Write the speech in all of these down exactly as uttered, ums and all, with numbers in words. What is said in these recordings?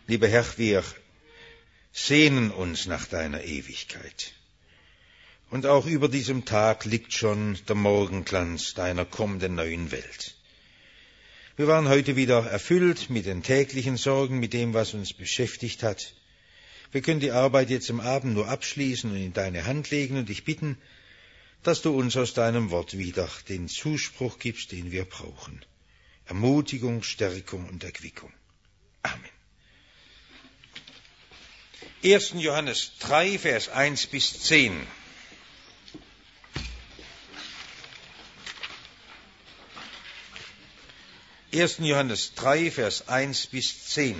Lieber Herr, wir sehnen uns nach deiner Ewigkeit. Und auch über diesem Tag liegt schon der Morgenglanz deiner kommenden neuen Welt. Wir waren heute wieder erfüllt mit den täglichen Sorgen, mit dem, was uns beschäftigt hat. Wir können die Arbeit jetzt am Abend nur abschließen und in deine Hand legen und dich bitten, dass du uns aus deinem Wort wieder den Zuspruch gibst, den wir brauchen. Ermutigung, Stärkung und Erquickung. Amen. erster Johannes drei, Vers eins bis zehn. erster Johannes drei, Vers eins bis zehn.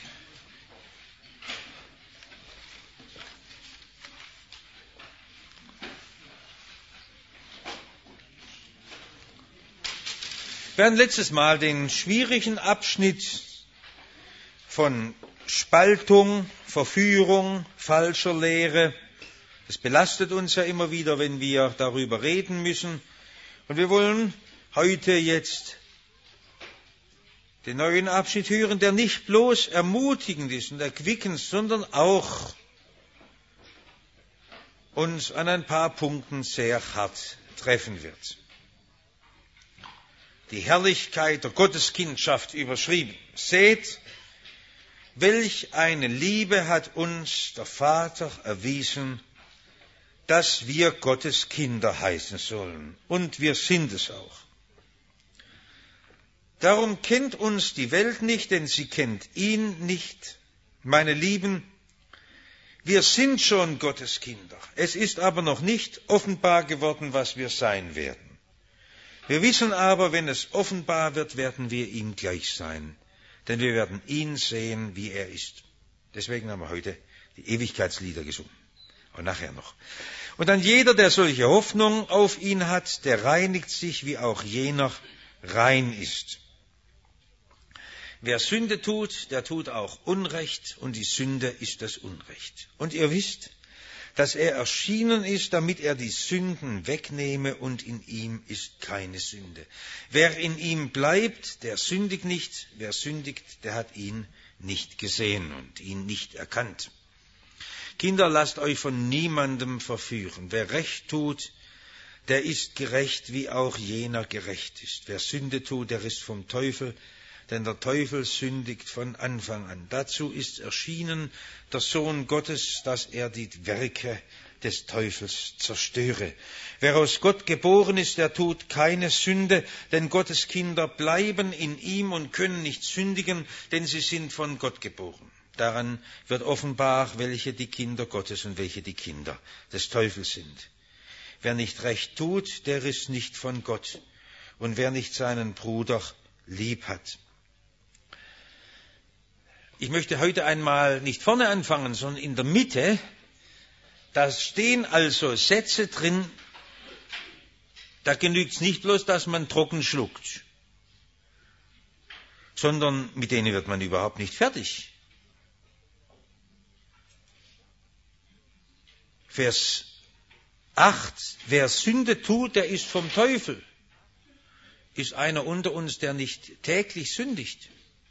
Wir hatten letztes Mal den schwierigen Abschnitt von Spaltung, Verführung, falscher Lehre. Das belastet uns ja immer wieder, wenn wir darüber reden müssen. Und wir wollen heute jetzt den neuen Abschnitt hören, der nicht bloß ermutigend ist und erquickend, sondern auch uns an ein paar Punkten sehr hart treffen wird. Die Herrlichkeit der Gotteskindschaft überschrieben. Seht, welch eine Liebe hat uns der Vater erwiesen, dass wir Gottes Kinder heißen sollen. Und wir sind es auch. Darum kennt uns die Welt nicht, denn sie kennt ihn nicht. Meine Lieben, wir sind schon Gottes Kinder. Es ist aber noch nicht offenbar geworden, was wir sein werden. Wir wissen aber, wenn es offenbar wird, werden wir ihm gleich sein. Denn wir werden ihn sehen, wie er ist. Deswegen haben wir heute die Ewigkeitslieder gesungen. Und nachher noch. Und dann jeder, der solche Hoffnung auf ihn hat, der reinigt sich, wie auch jener rein ist. Wer Sünde tut, der tut auch Unrecht, und die Sünde ist das Unrecht. Und ihr wisst, dass er erschienen ist, damit er die Sünden wegnehme, und in ihm ist keine Sünde. Wer in ihm bleibt, der sündigt nicht. Wer sündigt, der hat ihn nicht gesehen und ihn nicht erkannt. Kinder, lasst euch von niemandem verführen. Wer Recht tut, der ist gerecht, wie auch jener gerecht ist. Wer Sünde tut, der ist vom Teufel, denn der Teufel sündigt von Anfang an. Dazu ist erschienen der Sohn Gottes, dass er die Werke des Teufels zerstöre. Wer aus Gott geboren ist, der tut keine Sünde, denn Gottes Kinder bleiben in ihm und können nicht sündigen, denn sie sind von Gott geboren. Daran wird offenbar, welche die Kinder Gottes und welche die Kinder des Teufels sind. Wer nicht recht tut, der ist nicht von Gott, und wer nicht seinen Bruder lieb hat. Ich möchte heute einmal nicht vorne anfangen, sondern in der Mitte. Da stehen also Sätze drin, da genügt es nicht bloß, dass man trocken schluckt, sondern mit denen wird man überhaupt nicht fertig. Vers acht, wer Sünde tut, der ist vom Teufel. Ist einer unter uns, der nicht täglich sündigt?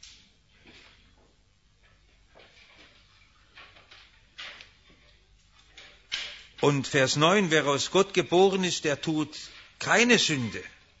Und Vers neun, wer aus Gott geboren ist, der tut keine Sünde.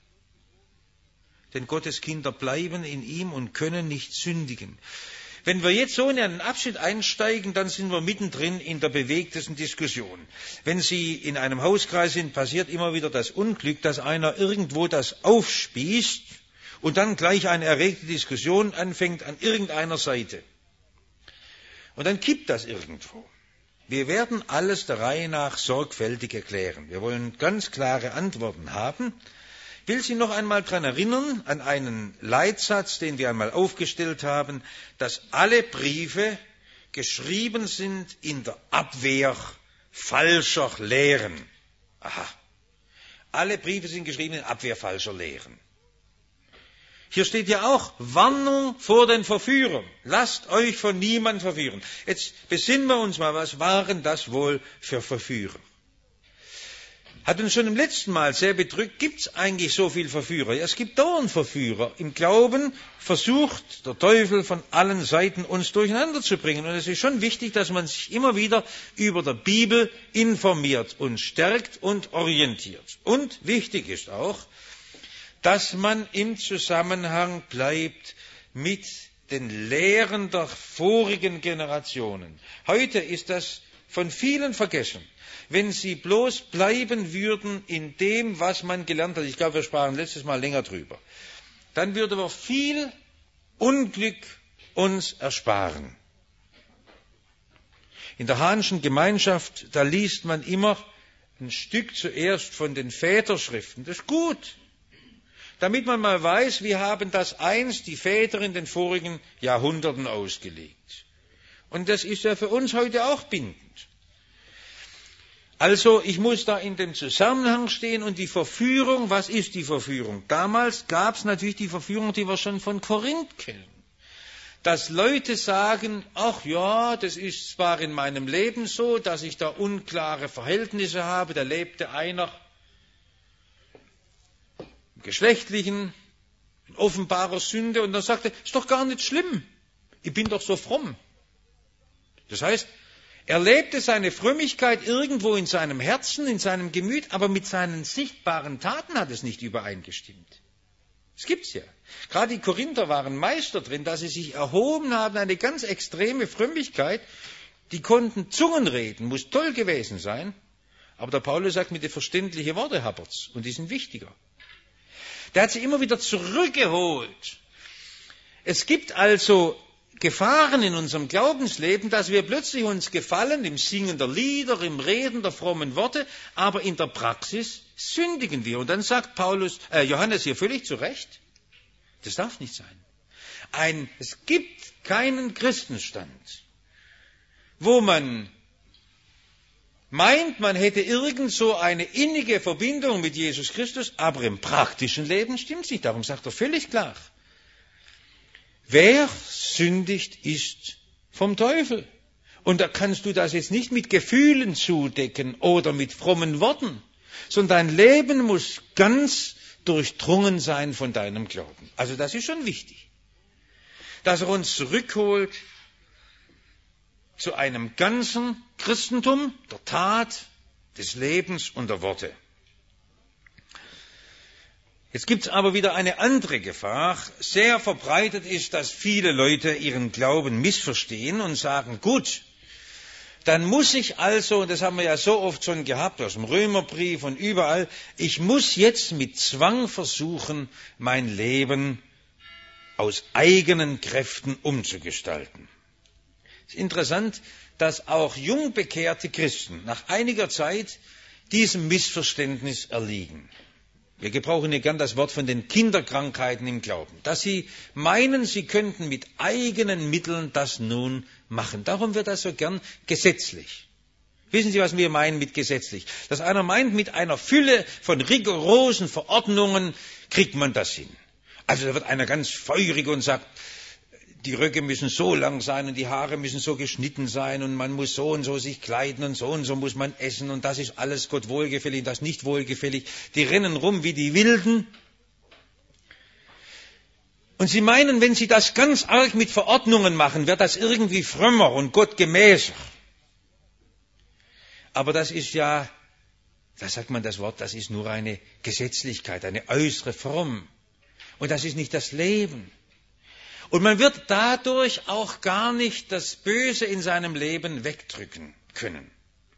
Denn Gottes Kinder bleiben in ihm und können nicht sündigen. Wenn wir jetzt so in einen Abschnitt einsteigen, dann sind wir mittendrin in der bewegtesten Diskussion. Wenn Sie in einem Hauskreis sind, passiert immer wieder das Unglück, dass einer irgendwo das aufspießt und dann gleich eine erregte Diskussion anfängt an irgendeiner Seite. Und dann kippt das irgendwo. Wir werden alles der Reihe nach sorgfältig erklären. Wir wollen ganz klare Antworten haben. Ich will Sie noch einmal daran erinnern, an einen Leitsatz, den wir einmal aufgestellt haben, dass alle Briefe geschrieben sind in der Abwehr falscher Lehren. Aha. Alle Briefe sind geschrieben in Abwehr falscher Lehren. Hier steht ja auch Warnung vor den Verführern. Lasst euch von niemandem verführen. Jetzt besinnen wir uns mal, was waren das wohl für Verführer? Hat uns schon im letzten Mal sehr bedrückt, gibt es eigentlich so viele Verführer? Ja, es gibt dauernd Verführer. Im Glauben versucht der Teufel von allen Seiten uns durcheinander zu bringen. Und es ist schon wichtig, dass man sich immer wieder über der Bibel informiert und stärkt und orientiert. Und wichtig ist auch, dass man im Zusammenhang bleibt mit den Lehren der vorigen Generationen. Heute ist das von vielen vergessen. Wenn sie bloß bleiben würden in dem, was man gelernt hat, ich glaube, wir sprachen letztes Mal länger drüber, dann würden wir viel Unglück uns ersparen. In der Hahnschen Gemeinschaft, da liest man immer ein Stück zuerst von den Väterschriften. Das ist gut, damit man mal weiß, wie haben das einst die Väter in den vorigen Jahrhunderten ausgelegt. Und das ist ja für uns heute auch bindend. Also, ich muss da in dem Zusammenhang stehen und die Verführung, was ist die Verführung? Damals gab es natürlich die Verführung, die wir schon von Korinth kennen. Dass Leute sagen, ach ja, das ist zwar in meinem Leben so, dass ich da unklare Verhältnisse habe, da lebte einer im Geschlechtlichen, in offenbarer Sünde, und dann sagte, ist doch gar nicht schlimm, ich bin doch so fromm. Das heißt, er lebte seine Frömmigkeit irgendwo in seinem Herzen, in seinem Gemüt, aber mit seinen sichtbaren Taten hat es nicht übereingestimmt. Das gibt's ja. Gerade die Korinther waren Meister drin, dass sie sich erhoben haben, eine ganz extreme Frömmigkeit. Die konnten Zungen reden, muss toll gewesen sein. Aber der Paulus sagt, mit den verständlichen Worten habert's, und die sind wichtiger. Der hat sie immer wieder zurückgeholt. Es gibt also Gefahren in unserem Glaubensleben, dass wir plötzlich uns gefallen im Singen der Lieder, im Reden der frommen Worte, aber in der Praxis sündigen wir. Und dann sagt Paulus, äh, Johannes hier völlig zu Recht, das darf nicht sein. Ein, es gibt keinen Christenstand, wo man meint, man hätte irgend so eine innige Verbindung mit Jesus Christus, aber im praktischen Leben stimmt es nicht. Darum sagt er völlig klar, wer sündigt, ist vom Teufel. Und da kannst du das jetzt nicht mit Gefühlen zudecken oder mit frommen Worten, sondern dein Leben muss ganz durchdrungen sein von deinem Glauben. Also das ist schon wichtig, dass er uns zurückholt zu einem ganzen Christentum, der Tat, des Lebens und der Worte. Jetzt gibt es aber wieder eine andere Gefahr. Sehr verbreitet ist, dass viele Leute ihren Glauben missverstehen und sagen, gut, dann muss ich also, und das haben wir ja so oft schon gehabt, aus dem Römerbrief und überall, ich muss jetzt mit Zwang versuchen, mein Leben aus eigenen Kräften umzugestalten. Es ist interessant, dass auch jung bekehrte Christen nach einiger Zeit diesem Missverständnis erliegen. Wir gebrauchen ja gern das Wort von den Kinderkrankheiten im Glauben, dass sie meinen, sie könnten mit eigenen Mitteln das nun machen. Darum wird das so gern gesetzlich. Wissen Sie, was wir meinen mit gesetzlich? Dass einer meint, mit einer Fülle von rigorosen Verordnungen kriegt man das hin. Also da wird einer ganz feurig und sagt, die Röcke müssen so lang sein und die Haare müssen so geschnitten sein und man muss so und so sich kleiden und so und so muss man essen und das ist alles Gott wohlgefällig und das nicht wohlgefällig. Die rennen rum wie die Wilden. Und sie meinen, wenn sie das ganz arg mit Verordnungen machen, wird das irgendwie frömmer und Gott gemäßer. Aber das ist ja, da sagt man das Wort, das ist nur eine Gesetzlichkeit, eine äußere Form. Und das ist nicht das Leben. Und man wird dadurch auch gar nicht das Böse in seinem Leben wegdrücken können.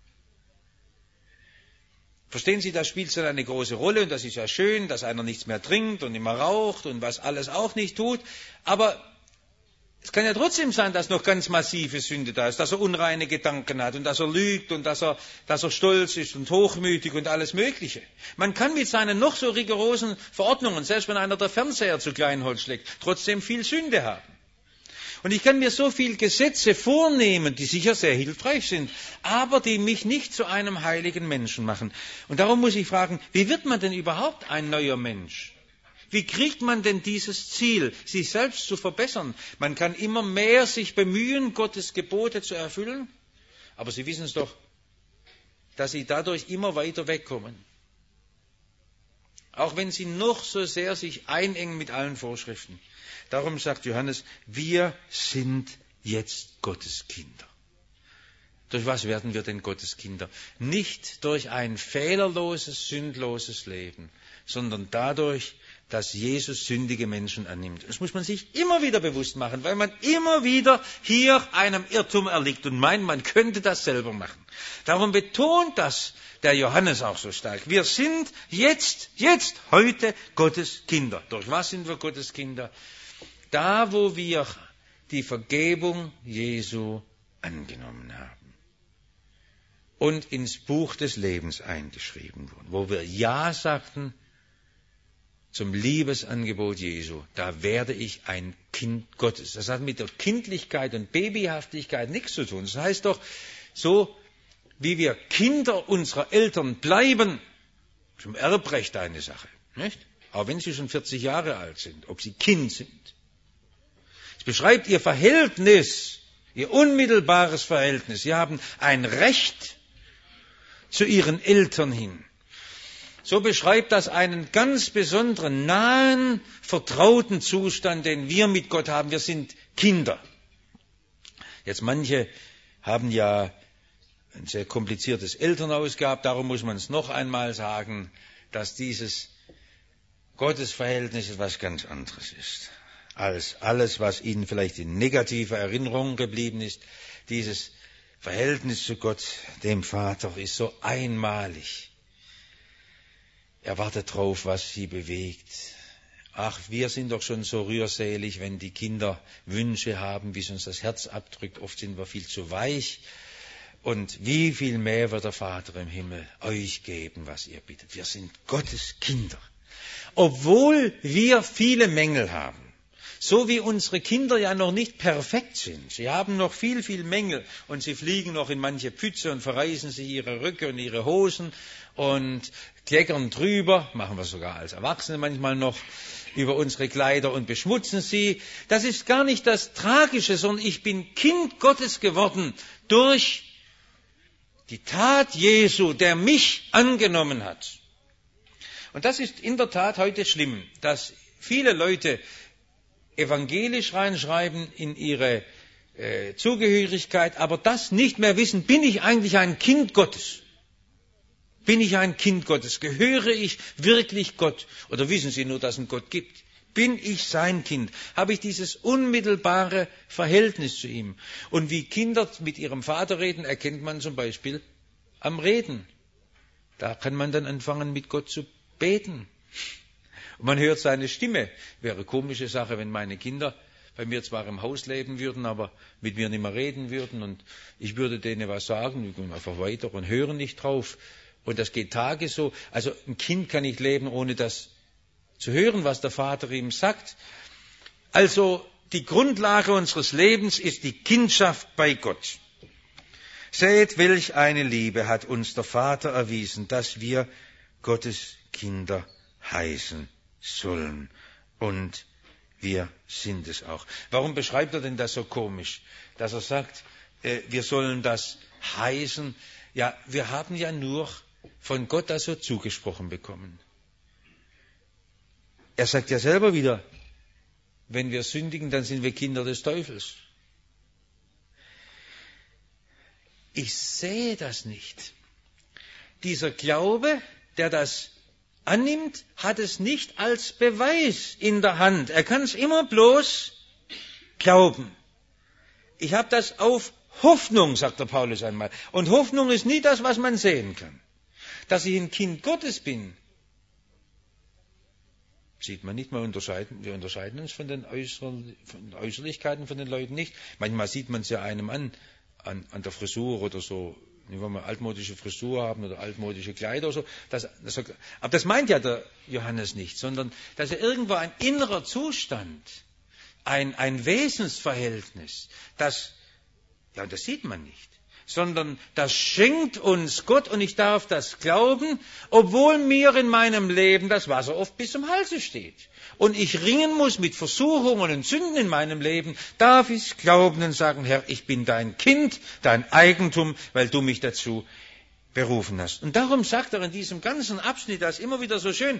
Verstehen Sie, das spielt so eine große Rolle und das ist ja schön, dass einer nichts mehr trinkt und immer raucht und was alles auch nicht tut. Aber es kann ja trotzdem sein, dass noch ganz massive Sünde da ist, dass er unreine Gedanken hat und dass er lügt und dass er, dass er stolz ist und hochmütig und alles Mögliche. Man kann mit seinen noch so rigorosen Verordnungen, selbst wenn einer der Fernseher zu Kleinholz schlägt, trotzdem viel Sünde haben. Und ich kann mir so viele Gesetze vornehmen, die sicher sehr hilfreich sind, aber die mich nicht zu einem heiligen Menschen machen. Und darum muss ich fragen, wie wird man denn überhaupt ein neuer Mensch? Wie kriegt man denn dieses Ziel, sich selbst zu verbessern? Man kann immer mehr sich bemühen, Gottes Gebote zu erfüllen, aber Sie wissen es doch, dass Sie dadurch immer weiter wegkommen. Auch wenn sie noch so sehr sich einengen mit allen Vorschriften. Darum sagt Johannes, wir sind jetzt Gottes Kinder. Durch was werden wir denn Gottes Kinder? Nicht durch ein fehlerloses, sündloses Leben, sondern dadurch, dass Jesus sündige Menschen annimmt. Das muss man sich immer wieder bewusst machen, weil man immer wieder hier einem Irrtum erliegt und meint, man könnte das selber machen. Darum betont das der Johannes auch so stark. Wir sind jetzt, jetzt, heute Gottes Kinder. Durch was sind wir Gottes Kinder? Da, wo wir die Vergebung Jesu angenommen haben und ins Buch des Lebens eingeschrieben wurden, wo wir Ja sagten zum Liebesangebot Jesu, da werde ich ein Kind Gottes. Das hat mit der Kindlichkeit und Babyhaftigkeit nichts zu tun. Das heißt doch, so wie wir Kinder unserer Eltern bleiben, zum Erbrecht eine Sache, nicht? Auch wenn sie schon vierzig Jahre alt sind, ob sie Kind sind. Es beschreibt ihr Verhältnis, ihr unmittelbares Verhältnis. Sie haben ein Recht zu ihren Eltern hin. So beschreibt das einen ganz besonderen, nahen, vertrauten Zustand, den wir mit Gott haben. Wir sind Kinder. Jetzt manche haben ja ein sehr kompliziertes Elternhaus gehabt. Darum muss man es noch einmal sagen, dass dieses Gottesverhältnis etwas ganz anderes ist, als alles, was ihnen vielleicht in negativer Erinnerung geblieben ist. Dieses Verhältnis zu Gott, dem Vater, ist so einmalig. Er wartet drauf, was sie bewegt. Ach, wir sind doch schon so rührselig, wenn die Kinder Wünsche haben, wie es uns das Herz abdrückt. Oft sind wir viel zu weich. Und wie viel mehr wird der Vater im Himmel euch geben, was ihr bittet. Wir sind Gottes Kinder. Obwohl wir viele Mängel haben. So wie unsere Kinder ja noch nicht perfekt sind. Sie haben noch viel, viel Mängel und sie fliegen noch in manche Pfütze und verreißen sich ihre Röcke und ihre Hosen und kleckern drüber, machen wir sogar als Erwachsene manchmal noch, über unsere Kleider und beschmutzen sie. Das ist gar nicht das Tragische, sondern ich bin Kind Gottes geworden durch die Tat Jesu, der mich angenommen hat. Und das ist in der Tat heute schlimm, dass viele Leute evangelisch reinschreiben in ihre äh, Zugehörigkeit, aber das nicht mehr wissen, bin ich eigentlich ein Kind Gottes? Bin ich ein Kind Gottes? Gehöre ich wirklich Gott? Oder wissen Sie nur, dass es einen Gott gibt? Bin ich sein Kind? Habe ich dieses unmittelbare Verhältnis zu ihm? Und wie Kinder mit ihrem Vater reden, erkennt man zum Beispiel am Reden. Da kann man dann anfangen, mit Gott zu beten. Und man hört seine Stimme. Wäre eine komische Sache, wenn meine Kinder bei mir zwar im Haus leben würden, aber mit mir nicht mehr reden würden und ich würde denen was sagen, die gehen einfach weiter und hören nicht drauf. Und das geht Tage so. Also ein Kind kann nicht leben, ohne das zu hören, was der Vater ihm sagt. Also die Grundlage unseres Lebens ist die Kindschaft bei Gott. Seht, welch eine Liebe hat uns der Vater erwiesen, dass wir Gottes Kinder heißen sollen. Und wir sind es auch. Warum beschreibt er denn das so komisch? Dass er sagt, äh, wir sollen das heißen. Ja, wir haben ja nur von Gott das so zugesprochen bekommen. Er sagt ja selber wieder, wenn wir sündigen, dann sind wir Kinder des Teufels. Ich sehe das nicht. Dieser Glaube, der das annimmt, hat es nicht als Beweis in der Hand. Er kann es immer bloß glauben. Ich habe das auf Hoffnung, sagt der Paulus einmal. Und Hoffnung ist nie das, was man sehen kann. Dass ich ein Kind Gottes bin, sieht man nicht. Wir unterscheiden, wir unterscheiden uns von den, Äußeren, von den Äußerlichkeiten von den Leuten nicht. Manchmal sieht man es ja einem an, an, an der Frisur oder so. Wenn wir altmodische Frisur haben oder altmodische Kleider oder so. Das, das, aber das meint ja der Johannes nicht, sondern dass er irgendwo ein innerer Zustand, ein, ein Wesensverhältnis, das, ja, das sieht man nicht, sondern das schenkt uns Gott und ich darf das glauben, obwohl mir in meinem Leben das Wasser oft bis zum Halse steht. Und ich ringen muss mit Versuchungen und Sünden in meinem Leben, darf ich glauben und sagen, Herr, ich bin dein Kind, dein Eigentum, weil du mich dazu berufen hast. Und darum sagt er in diesem ganzen Abschnitt das immer wieder so schön,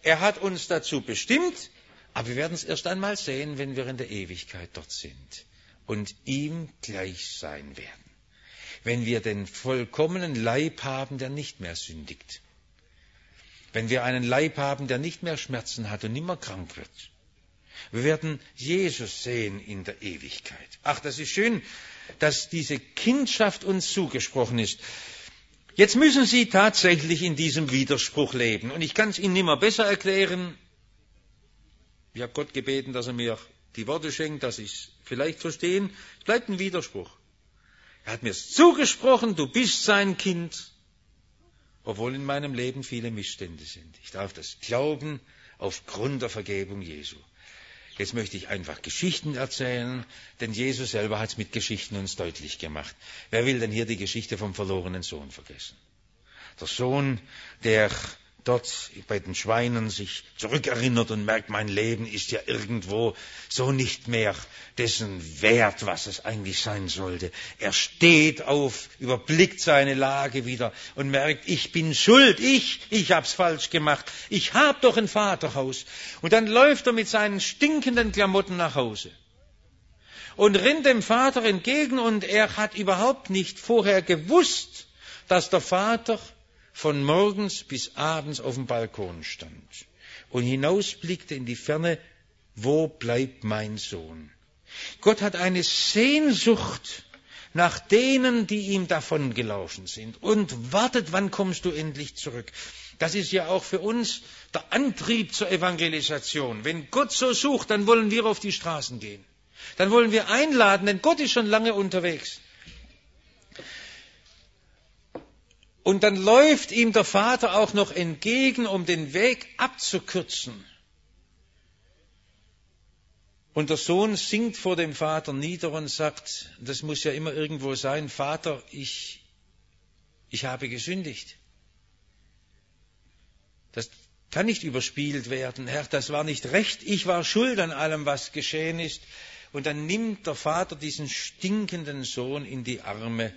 Er hat uns dazu bestimmt, aber wir werden es erst einmal sehen, wenn wir in der Ewigkeit dort sind und ihm gleich sein werden. Wenn wir den vollkommenen Leib haben, der nicht mehr sündigt. Wenn wir einen Leib haben, der nicht mehr Schmerzen hat und nimmer krank wird. Wir werden Jesus sehen in der Ewigkeit. Ach, das ist schön, dass diese Kindschaft uns zugesprochen ist. Jetzt müssen Sie tatsächlich in diesem Widerspruch leben. Und ich kann es Ihnen nimmer besser erklären. Ich habe Gott gebeten, dass er mir die Worte schenkt, dass ich es vielleicht verstehe. Es bleibt ein Widerspruch. Er hat mir zugesprochen, du bist sein Kind, obwohl in meinem Leben viele Missstände sind. Ich darf das glauben aufgrund der Vergebung Jesu. Jetzt möchte ich einfach Geschichten erzählen, denn Jesus selber hat es mit Geschichten uns deutlich gemacht. Wer will denn hier die Geschichte vom verlorenen Sohn vergessen? Der Sohn, der dort bei den Schweinen sich zurückerinnert und merkt, mein Leben ist ja irgendwo so nicht mehr dessen Wert, was es eigentlich sein sollte. Er steht auf, überblickt seine Lage wieder und merkt, ich bin schuld, ich, ich hab's falsch gemacht, ich hab doch ein Vaterhaus. Und dann läuft er mit seinen stinkenden Klamotten nach Hause und rennt dem Vater entgegen und er hat überhaupt nicht vorher gewusst, dass der Vater von morgens bis abends auf dem Balkon stand und hinausblickte in die Ferne, wo bleibt mein Sohn? Gott hat eine Sehnsucht nach denen, die ihm davongelaufen sind und wartet, wann kommst du endlich zurück? Das ist ja auch für uns der Antrieb zur Evangelisation. Wenn Gott so sucht, dann wollen wir auf die Straßen gehen. Dann wollen wir einladen, denn Gott ist schon lange unterwegs. Und dann läuft ihm der Vater auch noch entgegen, um den Weg abzukürzen. Und der Sohn sinkt vor dem Vater nieder und sagt, das muss ja immer irgendwo sein, Vater, ich, ich habe gesündigt. Das kann nicht überspielt werden, Herr, das war nicht recht, ich war schuld an allem, was geschehen ist. Und dann nimmt der Vater diesen stinkenden Sohn in die Arme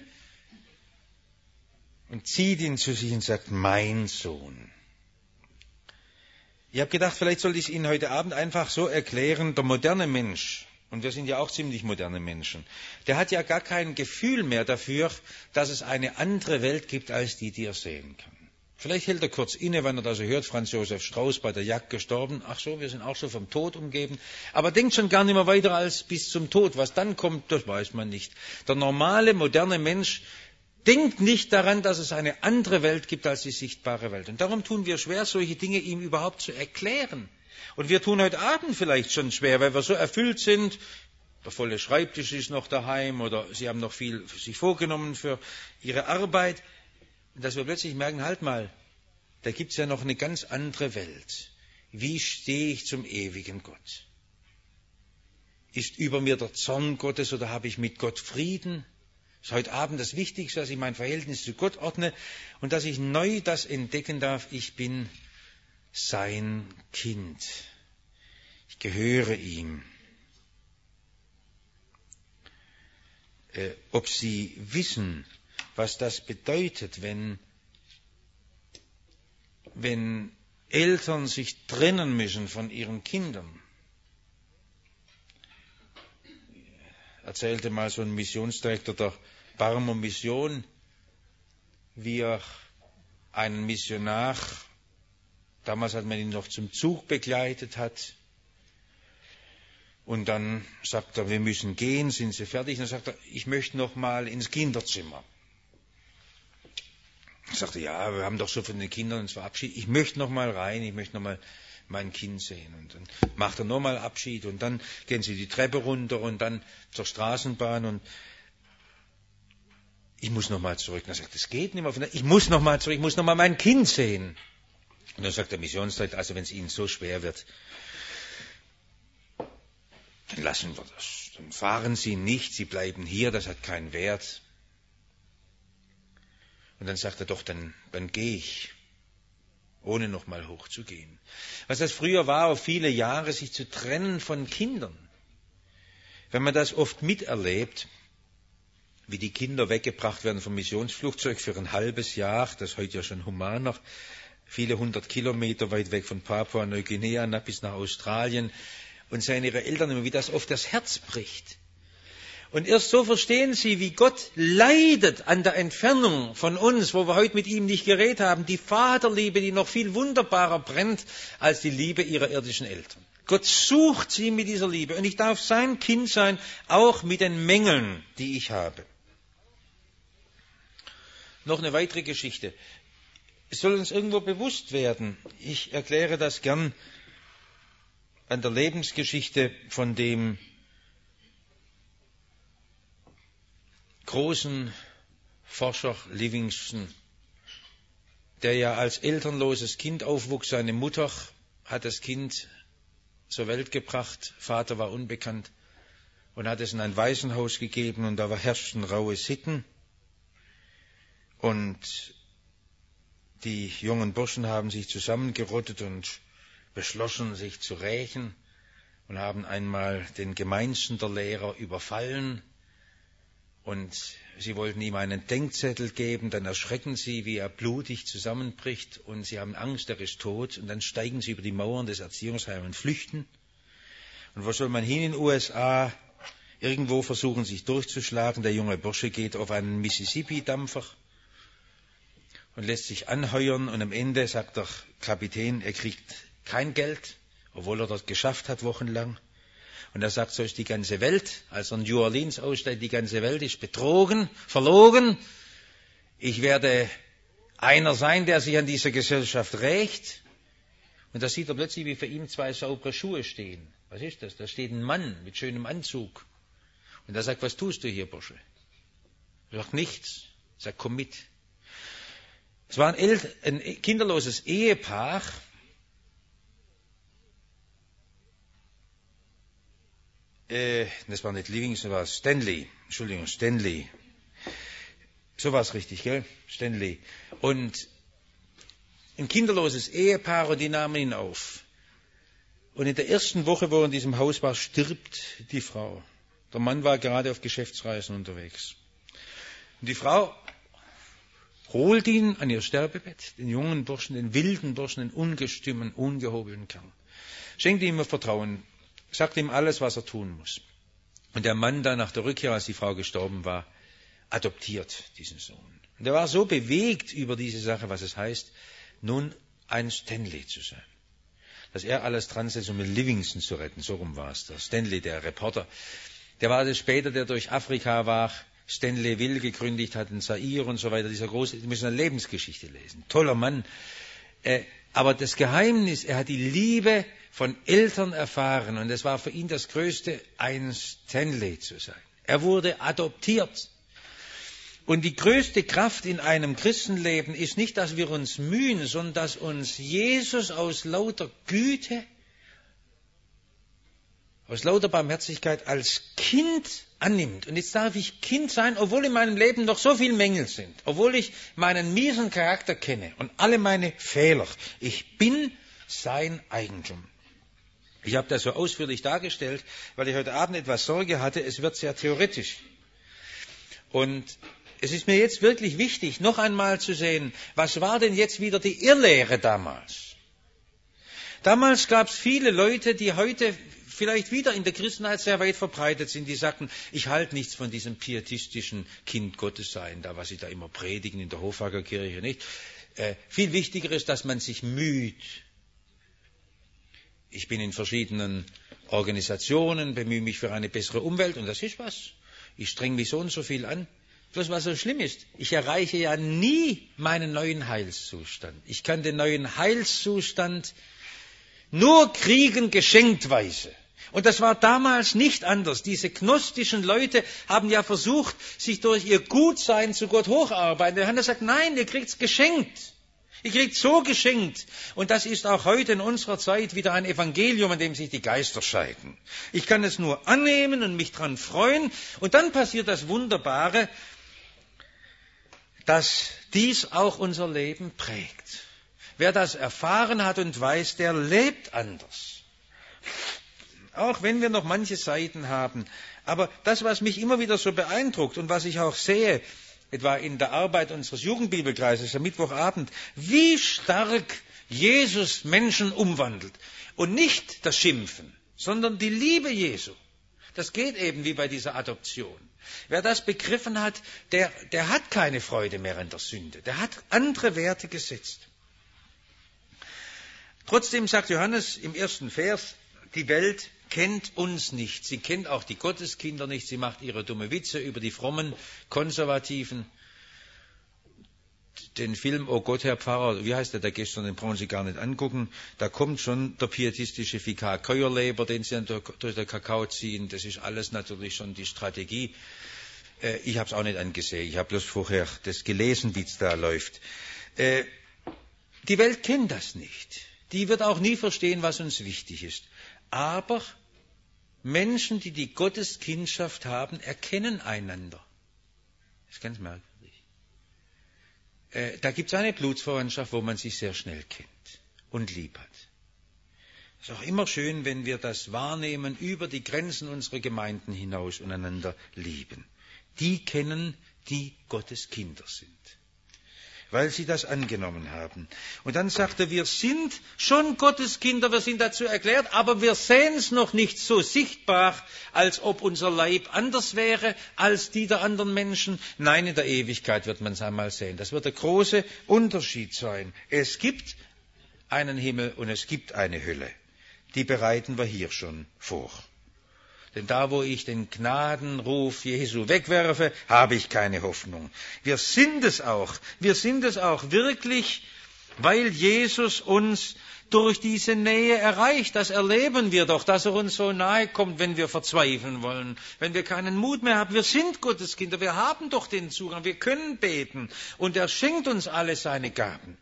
und zieht ihn zu sich und sagt, mein Sohn. Ich habe gedacht, vielleicht sollte ich es Ihnen heute Abend einfach so erklären, der moderne Mensch, und wir sind ja auch ziemlich moderne Menschen, der hat ja gar kein Gefühl mehr dafür, dass es eine andere Welt gibt, als die, die er sehen kann. Vielleicht hält er kurz inne, wenn er das so hört, Franz Josef Strauß bei der Jagd gestorben, ach so, wir sind auch schon vom Tod umgeben, aber denkt schon gar nicht mehr weiter als bis zum Tod. Was dann kommt, das weiß man nicht. Der normale, moderne Mensch denkt nicht daran, dass es eine andere Welt gibt als die sichtbare Welt. Und darum tun wir schwer, solche Dinge ihm überhaupt zu erklären. Und wir tun heute Abend vielleicht schon schwer, weil wir so erfüllt sind. Der volle Schreibtisch ist noch daheim oder Sie haben noch viel für sich vorgenommen für Ihre Arbeit. Und dass wir plötzlich merken, halt mal, da gibt es ja noch eine ganz andere Welt. Wie stehe ich zum ewigen Gott? Ist über mir der Zorn Gottes oder habe ich mit Gott Frieden? Das ist heute Abend das Wichtigste, dass ich mein Verhältnis zu Gott ordne und dass ich neu das entdecken darf, ich bin sein Kind. Ich gehöre ihm. Äh, ob Sie wissen, was das bedeutet, wenn, wenn Eltern sich trennen müssen von ihren Kindern. Erzählte mal so ein Missionsdirektor der Barmer Mission, wie er einen Missionar, damals hat man ihn noch zum Zug begleitet hat, und dann sagt er, wir müssen gehen, sind Sie fertig? Und dann sagt er, ich möchte noch mal ins Kinderzimmer. Ich sagte, ja, wir haben doch so von den Kindern uns verabschiedet. Ich möchte noch mal rein, ich möchte noch mal mein Kind sehen. Und dann macht er noch mal Abschied und dann gehen sie die Treppe runter und dann zur Straßenbahn und ich muss noch mal zurück. Und er sagt, das geht nicht mehr. Ich muss noch mal zurück, ich muss noch mal mein Kind sehen. Und dann sagt der Missionsleiter, also wenn es Ihnen so schwer wird, dann lassen wir das. Dann fahren Sie nicht, Sie bleiben hier, das hat keinen Wert. Und dann sagt er, doch, dann, dann gehe ich, ohne nochmal hochzugehen. Was das früher war, auf viele Jahre, sich zu trennen von Kindern. Wenn man das oft miterlebt, wie die Kinder weggebracht werden vom Missionsflugzeug für ein halbes Jahr, das ist heute ja schon humaner, viele hundert Kilometer weit weg von Papua-Neuguinea bis nach Australien und sehen ihre Eltern, wie das oft das Herz bricht. Und erst so verstehen sie, wie Gott leidet an der Entfernung von uns, wo wir heute mit ihm nicht geredet haben, die Vaterliebe, die noch viel wunderbarer brennt als die Liebe ihrer irdischen Eltern. Gott sucht sie mit dieser Liebe und ich darf sein Kind sein, auch mit den Mängeln, die ich habe. Noch eine weitere Geschichte. Es soll uns irgendwo bewusst werden, ich erkläre das gern an der Lebensgeschichte von dem großen Forscher Livingstone, der ja als elternloses Kind aufwuchs. Seine Mutter hat das Kind zur Welt gebracht, Vater war unbekannt und hat es in ein Waisenhaus gegeben und da herrschten raue Sitten und die jungen Burschen haben sich zusammengerottet und beschlossen, sich zu rächen und haben einmal den gemeinsten der Lehrer überfallen. Und sie wollten ihm einen Denkzettel geben, dann erschrecken sie, wie er blutig zusammenbricht und sie haben Angst, er ist tot. Und dann steigen sie über die Mauern des Erziehungsheims und flüchten. Und wo soll man hin in den U S A? Irgendwo versuchen sich durchzuschlagen. Der junge Bursche geht auf einen Mississippi-Dampfer und lässt sich anheuern. Und am Ende sagt der Kapitän, er kriegt kein Geld, obwohl er dort geschafft hat, wochenlang. Und er sagt, so ist die ganze Welt, als er in New Orleans aussteigt, die ganze Welt ist betrogen, verlogen. Ich werde einer sein, der sich an dieser Gesellschaft rächt. Und da sieht er plötzlich, wie für ihn zwei saubere Schuhe stehen. Was ist das? Da steht ein Mann mit schönem Anzug. Und er sagt, was tust du hier, Bursche? Er sagt, nichts. Er sagt, komm mit. Es war ein, El- ein kinderloses Ehepaar. Das war nicht Livingstone, das war Stanley. Entschuldigung, Stanley. So war es richtig, gell? Stanley. Und ein kinderloses Ehepaar und die nahmen ihn auf. Und in der ersten Woche, wo er in diesem Haus war, stirbt die Frau. Der Mann war gerade auf Geschäftsreisen unterwegs. Und die Frau holt ihn an ihr Sterbebett, den jungen Burschen, den wilden Burschen, den ungestümen, ungehobelten Kerl. Schenkt ihm Vertrauen. Sagt ihm alles, was er tun muss. Und der Mann dann nach der Rückkehr, als die Frau gestorben war, adoptiert diesen Sohn. Und er war so bewegt über diese Sache, was es heißt, nun ein Stanley zu sein. Dass er alles dran setzt, um Livingstone zu retten. So rum war es. Der Stanley, der Reporter, der war das später, der durch Afrika war, Stanleyville gegründet hat, in Zaire und so weiter. Dieser große, Sie müssen eine Lebensgeschichte lesen. Toller Mann. Äh, aber das Geheimnis, er hat die Liebe von Eltern erfahren und es war für ihn das Größte, ein Stanley zu sein. Er wurde adoptiert. Und die größte Kraft in einem Christenleben ist nicht, dass wir uns mühen, sondern dass uns Jesus aus lauter Güte, aus lauter Barmherzigkeit als Kind annimmt. Und jetzt darf ich Kind sein, obwohl in meinem Leben noch so viele Mängel sind, obwohl ich meinen miesen Charakter kenne und alle meine Fehler. Ich bin sein Eigentum. Ich habe das so ausführlich dargestellt, weil ich heute Abend etwas Sorge hatte, es wird sehr theoretisch. Und es ist mir jetzt wirklich wichtig, noch einmal zu sehen, was war denn jetzt wieder die Irrlehre damals? Damals gab es viele Leute, die heute vielleicht wieder in der Christenheit sehr weit verbreitet sind, die sagten, ich halte nichts von diesem pietistischen Kind Gottes sein, da was sie da immer predigen in der Hofhager Kirche, nicht? Äh, viel wichtiger ist, dass man sich müht. Ich bin in verschiedenen Organisationen, bemühe mich für eine bessere Umwelt und das ist was. Ich streng mich so und so viel an. Bloß was so schlimm ist, ich erreiche ja nie meinen neuen Heilszustand. Ich kann den neuen Heilszustand nur kriegen geschenktweise. Und das war damals nicht anders. Diese gnostischen Leute haben ja versucht, sich durch ihr Gutsein zu Gott hocharbeiten. Der Herr sagt, nein, ihr kriegt's geschenkt. Ihr kriegt so geschenkt. Und das ist auch heute in unserer Zeit wieder ein Evangelium, in dem sich die Geister scheiden. Ich kann es nur annehmen und mich dran freuen. Und dann passiert das Wunderbare, dass dies auch unser Leben prägt. Wer das erfahren hat und weiß, der lebt anders. Auch wenn wir noch manche Seiten haben. Aber das, was mich immer wieder so beeindruckt und was ich auch sehe, etwa in der Arbeit unseres Jugendbibelkreises am Mittwochabend, wie stark Jesus Menschen umwandelt. Und nicht das Schimpfen, sondern die Liebe Jesu. Das geht eben wie bei dieser Adoption. Wer das begriffen hat, der, der hat keine Freude mehr an der Sünde. Der hat andere Werte gesetzt. Trotzdem sagt Johannes im ersten Vers, die Welt kennt uns nicht. Sie kennt auch die Gotteskinder nicht. Sie macht ihre dumme Witze über die frommen, konservativen. Den Film Oh Gott, Herr Pfarrer, wie heißt der da gestern, den brauchen Sie gar nicht angucken. Da kommt schon der pietistische Vikar Keuerleber, den Sie durch den Kakao ziehen. Das ist alles natürlich schon die Strategie. Äh, ich habe es auch nicht angesehen. Ich habe bloß vorher das gelesen, wie es da läuft. Äh, die Welt kennt das nicht. Die wird auch nie verstehen, was uns wichtig ist. Aber Menschen, die die Gotteskindschaft haben, erkennen einander. Das ist ganz merkwürdig. Äh, da gibt es eine Blutsverwandtschaft, wo man sich sehr schnell kennt und lieb hat. Es ist auch immer schön, wenn wir das wahrnehmen, über die Grenzen unserer Gemeinden hinaus und einander lieben. Die kennen, die Gottes Kinder sind, weil sie das angenommen haben. Und dann sagt er, wir sind schon Gottes Kinder, wir sind dazu erklärt, aber wir sehen es noch nicht so sichtbar, als ob unser Leib anders wäre als die der anderen Menschen. Nein, in der Ewigkeit wird man es einmal sehen. Das wird der große Unterschied sein. Es gibt einen Himmel und es gibt eine Hölle. Die bereiten wir hier schon vor. Denn da, wo ich den Gnadenruf Jesu wegwerfe, habe ich keine Hoffnung. Wir sind es auch. Wir sind es auch wirklich, weil Jesus uns durch diese Nähe erreicht. Das erleben wir doch, dass er uns so nahe kommt, wenn wir verzweifeln wollen, wenn wir keinen Mut mehr haben. Wir sind Gottes Kinder. Wir haben doch den Zugang. Wir können beten. Und er schenkt uns alle seine Gaben.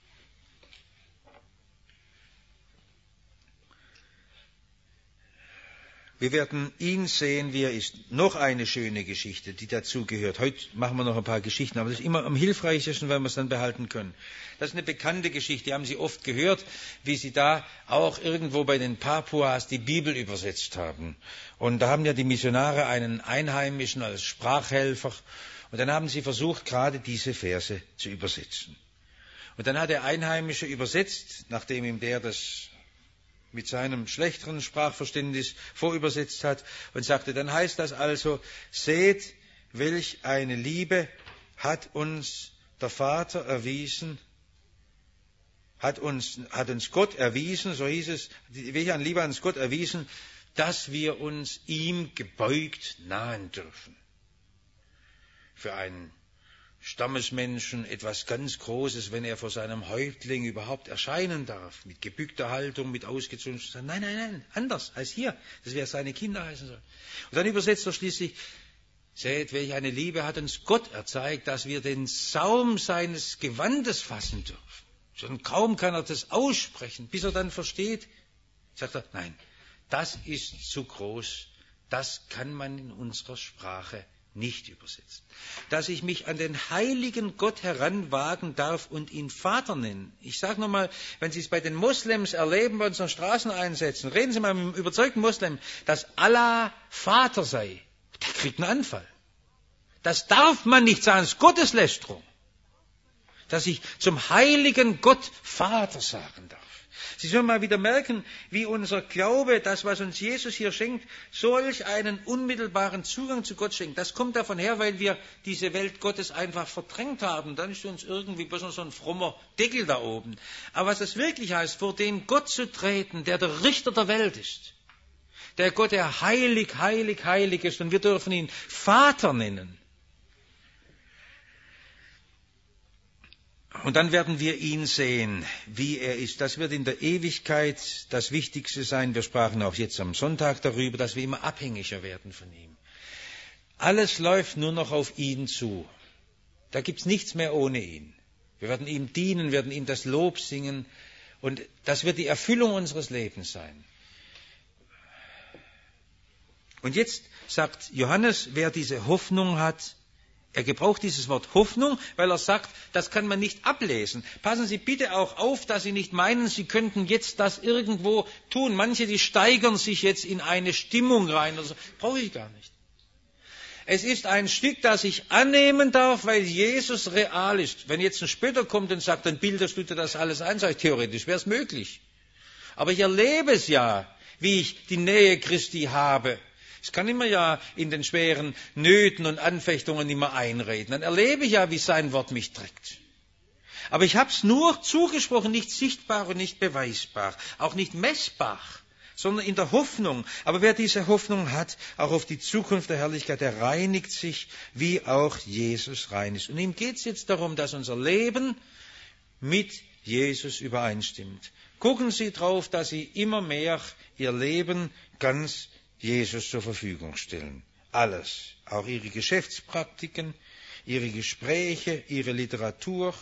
Wir werden ihn sehen, wie er ist. Noch eine schöne Geschichte, die dazugehört. Heute machen wir noch ein paar Geschichten, aber das ist immer am hilfreichsten, weil wir es dann behalten können. Das ist eine bekannte Geschichte, die haben Sie oft gehört, wie Sie da auch irgendwo bei den Papuas die Bibel übersetzt haben. Und da haben ja die Missionare einen Einheimischen als Sprachhelfer. Und dann haben sie versucht, gerade diese Verse zu übersetzen. Und dann hat der Einheimische übersetzt, nachdem ihm der das mit seinem schlechteren Sprachverständnis vorübersetzt hat und sagte, dann heißt das also, seht, welch eine Liebe hat uns der Vater erwiesen, hat uns, hat uns Gott erwiesen, so hieß es, welche eine Liebe hat uns Gott erwiesen, dass wir uns ihm gebeugt nahen dürfen. Für einen Stammesmenschen etwas ganz Großes, wenn er vor seinem Häuptling überhaupt erscheinen darf, mit gebückter Haltung, mit ausgezogenem Stand. Nein, nein, nein, anders als hier, das wäre seine Kinder heißen soll. Und dann übersetzt er schließlich, seht, welche eine Liebe hat uns Gott erzeigt, dass wir den Saum seines Gewandes fassen dürfen. Schon kaum kann er das aussprechen, bis er dann versteht, sagt er, nein, das ist zu groß, das kann man in unserer Sprache nicht übersetzt. Dass ich mich an den heiligen Gott heranwagen darf und ihn Vater nennen. Ich sage nochmal, wenn Sie es bei den Moslems erleben, bei unseren Straßeneinsätzen, reden Sie mal mit einem überzeugten Moslem, dass Allah Vater sei. Der kriegt einen Anfall. Das darf man nicht sagen, das ist Gotteslästerung. Dass ich zum heiligen Gott Vater sagen darf. Sie sollen mal wieder merken, wie unser Glaube, das, was uns Jesus hier schenkt, solch einen unmittelbaren Zugang zu Gott schenkt. Das kommt davon her, weil wir diese Welt Gottes einfach verdrängt haben. Dann ist uns irgendwie bloß so ein frommer Deckel da oben. Aber was es wirklich heißt, vor den Gott zu treten, der der Richter der Welt ist. Der Gott, der heilig, heilig, heilig ist. Und wir dürfen ihn Vater nennen. Und dann werden wir ihn sehen, wie er ist. Das wird in der Ewigkeit das Wichtigste sein. Wir sprachen auch jetzt am Sonntag darüber, dass wir immer abhängiger werden von ihm. Alles läuft nur noch auf ihn zu. Da gibt's nichts mehr ohne ihn. Wir werden ihm dienen, werden ihm das Lob singen. Und das wird die Erfüllung unseres Lebens sein. Und jetzt sagt Johannes, wer diese Hoffnung hat, er gebraucht dieses Wort Hoffnung, weil er sagt, das kann man nicht ablesen. Passen Sie bitte auch auf, dass Sie nicht meinen, Sie könnten jetzt das irgendwo tun. Manche, die steigern sich jetzt in eine Stimmung rein. Also, brauche ich gar nicht. Es ist ein Stück, das ich annehmen darf, weil Jesus real ist. Wenn jetzt ein Spötter kommt und sagt, dann bildest du dir das alles ein, sage ich, theoretisch wäre es möglich. Aber ich erlebe es ja, wie ich die Nähe Christi habe. Ich kann immer ja in den schweren Nöten und Anfechtungen immer einreden. Dann erlebe ich ja, wie sein Wort mich trägt. Aber ich habe es nur zugesprochen, nicht sichtbar und nicht beweisbar, auch nicht messbar, sondern in der Hoffnung. Aber wer diese Hoffnung hat, auch auf die Zukunft der Herrlichkeit, der reinigt sich, wie auch Jesus rein ist. Und ihm geht es jetzt darum, dass unser Leben mit Jesus übereinstimmt. Gucken Sie drauf, dass Sie immer mehr Ihr Leben ganz Jesus zur Verfügung stellen. Alles, auch Ihre Geschäftspraktiken, Ihre Gespräche, Ihre Literatur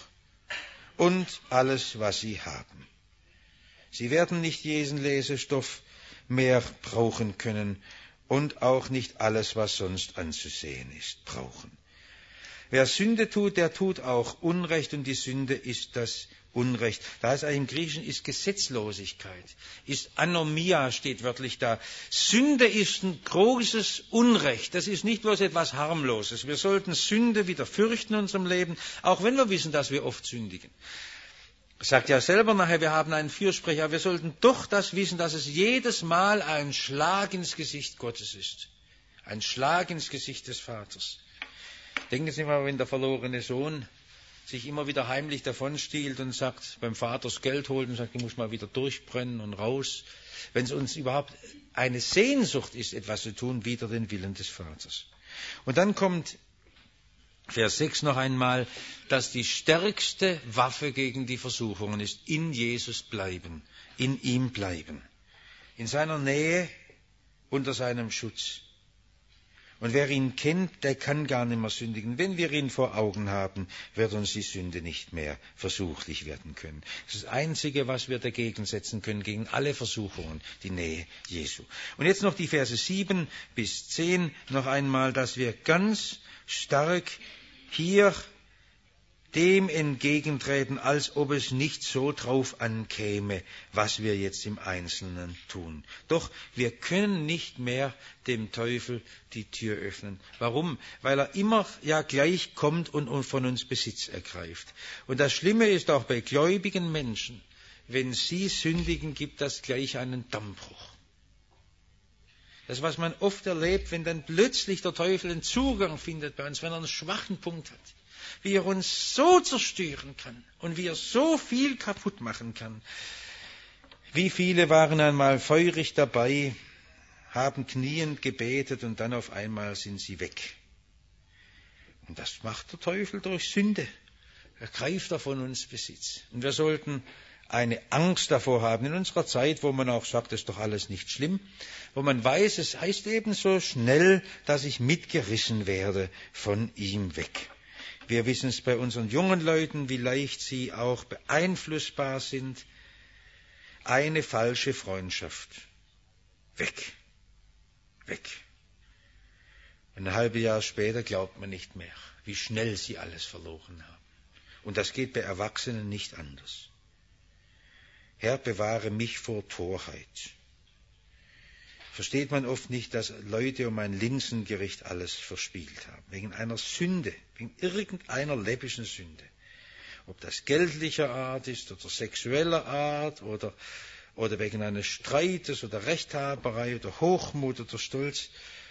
und alles, was Sie haben. Sie werden nicht jeden Lesestoff mehr brauchen können und auch nicht alles, was sonst anzusehen ist, brauchen. Wer Sünde tut, der tut auch Unrecht, und die Sünde ist das Unrecht. Da heißt eigentlich im Griechischen ist Gesetzlosigkeit, ist Anomia, steht wörtlich da. Sünde ist ein großes Unrecht. Das ist nicht bloß etwas Harmloses. Wir sollten Sünde wieder fürchten in unserem Leben, auch wenn wir wissen, dass wir oft sündigen. Er sagt ja selber nachher, wir haben einen Fürsprecher, aber wir sollten doch das wissen, dass es jedes Mal ein Schlag ins Gesicht Gottes ist. Ein Schlag ins Gesicht des Vaters. Denken Sie mal, wenn der verlorene Sohn sich immer wieder heimlich davonstiehlt und sagt, beim Vater das Geld holt und sagt, ich muss mal wieder durchbrennen und raus. Wenn es uns überhaupt eine Sehnsucht ist, etwas zu tun, wider den Willen des Vaters. Und dann kommt Vers sechs noch einmal, dass die stärkste Waffe gegen die Versuchungen ist, in Jesus bleiben, in ihm bleiben, in seiner Nähe, unter seinem Schutz. Und wer ihn kennt, der kann gar nicht mehr sündigen. Wenn wir ihn vor Augen haben, wird uns die Sünde nicht mehr versuchlich werden können. Das ist das Einzige, was wir dagegen setzen können, gegen alle Versuchungen, die Nähe Jesu. Und jetzt noch die Verse sieben bis zehn, noch einmal, dass wir ganz stark hier dem entgegentreten, als ob es nicht so drauf ankäme, was wir jetzt im Einzelnen tun. Doch wir können nicht mehr dem Teufel die Tür öffnen. Warum? Weil er immer ja gleich kommt und von uns Besitz ergreift. Und das Schlimme ist auch bei gläubigen Menschen, wenn sie sündigen, gibt das gleich einen Dammbruch. Das, was man oft erlebt, wenn dann plötzlich der Teufel einen Zugang findet bei uns, wenn er einen schwachen Punkt hat, wie er uns so zerstören kann und wie er so viel kaputt machen kann. Wie viele waren einmal feurig dabei, haben kniend gebetet und dann auf einmal sind sie weg. Und das macht der Teufel durch Sünde. Er greift von uns Besitz. Und wir sollten eine Angst davor haben, in unserer Zeit, wo man auch sagt, das ist doch alles nicht schlimm, wo man weiß, es heißt eben so schnell, dass ich mitgerissen werde von ihm weg. Wir wissen es bei unseren jungen Leuten, wie leicht sie auch beeinflussbar sind. Eine falsche Freundschaft. Weg. Weg. Und ein halbes Jahr später glaubt man nicht mehr, wie schnell sie alles verloren haben. Und das geht bei Erwachsenen nicht anders. Herr, bewahre mich vor Torheit. Versteht man oft nicht, dass Leute um ein Linsengericht alles verspielt haben. Wegen einer Sünde, wegen irgendeiner läppischen Sünde. Ob das geldlicher Art ist oder sexueller Art oder, oder wegen eines Streites oder Rechthaberei oder Hochmut oder Stolz.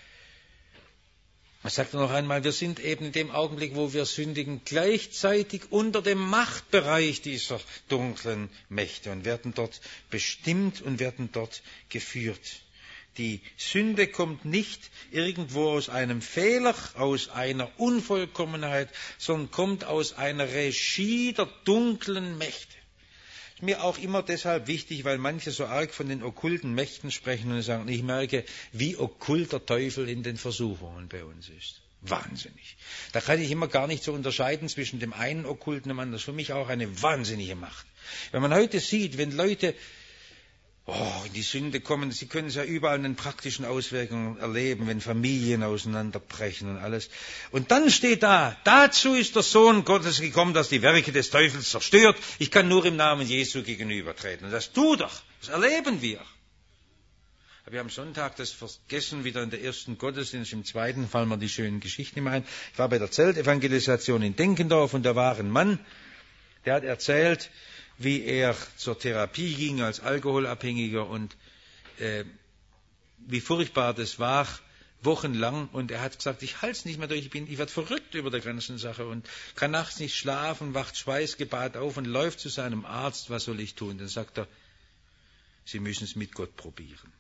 Man sagt noch einmal, wir sind eben in dem Augenblick, wo wir sündigen, gleichzeitig unter dem Machtbereich dieser dunklen Mächte und werden dort bestimmt und werden dort geführt. Die Sünde kommt nicht irgendwo aus einem Fehler, aus einer Unvollkommenheit, sondern kommt aus einer Regie der dunklen Mächte. Ist mir auch immer deshalb wichtig, weil manche so arg von den okkulten Mächten sprechen und sagen, ich merke, wie okkult der Teufel in den Versuchungen bei uns ist. Wahnsinnig. Da kann ich immer gar nicht so unterscheiden zwischen dem einen Okkulten und dem anderen. Das ist für mich auch eine wahnsinnige Macht. Wenn man heute sieht, wenn Leute Oh, in die Sünde kommen, Sie können es ja überall in den praktischen Auswirkungen erleben, wenn Familien auseinanderbrechen und alles. Und dann steht da, dazu ist der Sohn Gottes gekommen, dass die Werke des Teufels zerstört. Ich kann nur im Namen Jesu gegenübertreten. Und das tut er, das erleben wir. Wir haben Sonntag das vergessen, wieder in der ersten Gottesdienst, im zweiten fallen mir die schönen Geschichten immer ein. Ich war bei der Zeltevangelisation in Denkendorf und da war ein Mann, der hat erzählt, wie er zur Therapie ging als Alkoholabhängiger und äh, wie furchtbar das war, wochenlang. Und er hat gesagt, ich halte es nicht mehr durch, ich, bin, ich werde verrückt über der ganzen Sache und kann nachts nicht schlafen, wacht schweißgebadet auf und läuft zu seinem Arzt, was soll ich tun? Dann sagt er, Sie müssen es mit Gott probieren.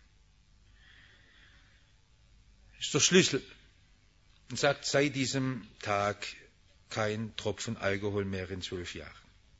Das ist der Schlüssel. Und sagt, seit diesem Tag kein Tropfen Alkohol mehr in zwölf Jahren.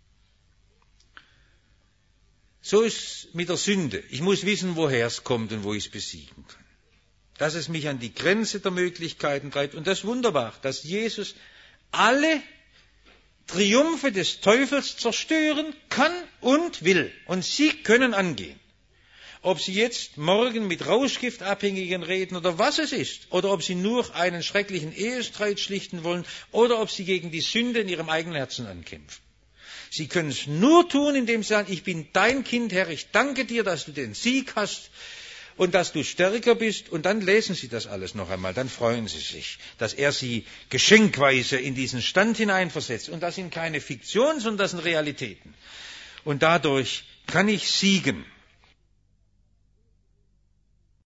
So ist es mit der Sünde. Ich muss wissen, woher es kommt und wo ich es besiegen kann. Dass es mich an die Grenze der Möglichkeiten treibt. Und das ist wunderbar, dass Jesus alle Triumphe des Teufels zerstören kann und will. Und Sie können angehen. Ob Sie jetzt morgen mit Rauschgiftabhängigen reden oder was es ist, oder ob Sie nur einen schrecklichen Ehestreit schlichten wollen, oder ob Sie gegen die Sünde in Ihrem eigenen Herzen ankämpfen. Sie können es nur tun, indem Sie sagen, ich bin dein Kind, Herr, ich danke dir, dass du den Sieg hast und dass du stärker bist. Und dann lesen Sie das alles noch einmal, dann freuen Sie sich, dass er Sie geschenkweise in diesen Stand hineinversetzt. Und das sind keine Fiktionen, sondern das sind Realitäten. Und dadurch kann ich siegen.